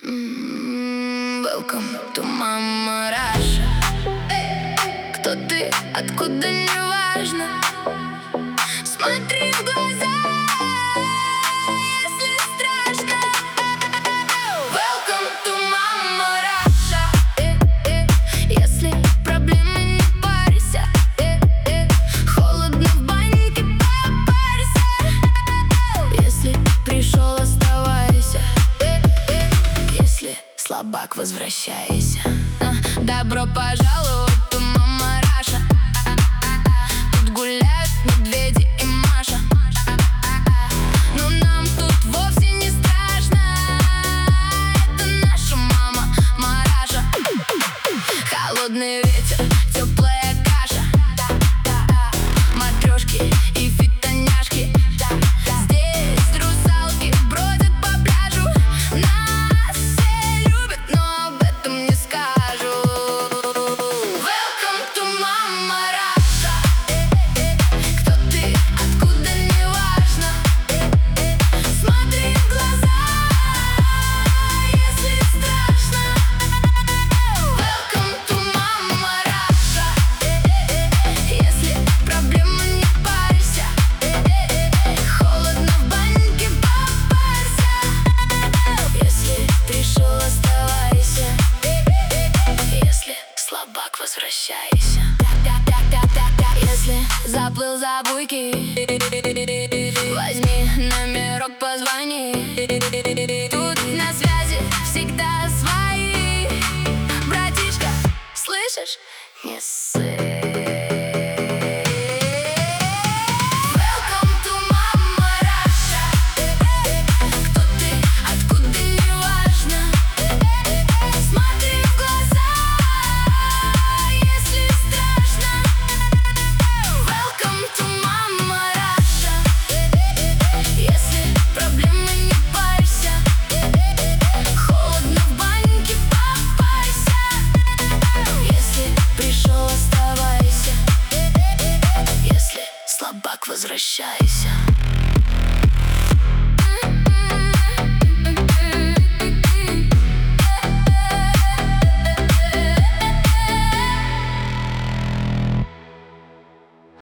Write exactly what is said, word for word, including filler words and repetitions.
Mm, welcome to Mama Russia. Кто ты, откуда, не важно. Смотри в глаза, если страшно. Welcome to Mama Russia. Если проблемы, не парься. Холодно в баньке, попарься. Если пришел, оставайся. Если слабак, возвращайся. Добро пожаловать в Мама Russia. Тут гуляют медведи и Маша. Но нам тут вовсе не страшно. Это наша мама Мараша. Холодный ветер, теплая каша, матрешки и фитоняшки. Здесь русалки бродят по пляжу. Нас все любят, но об этом не скажут. Welcome to Mama Russia. Кто ты, откуда, не важно. Смотри в глаза, если страшно. Welcome to Mama Russia. Если проблемы, не парься. Холодно в баньке, попарься. Если пришел, оставайся. Если слабак, возвращайся. Если заплыл за буйки, возьми номерок, позвони. Тут на связи всегда свои. Братишка, слышишь? Не ссы. Welcome to Mama Russia. Кто ты, откуда, не важно. Смотри в глаза, если страшно. Welcome to Mama Russia. Если проблемы, не парься. Холодно в баньке, попарься. Если пришел, оставайся. Если слабак, возвращайся.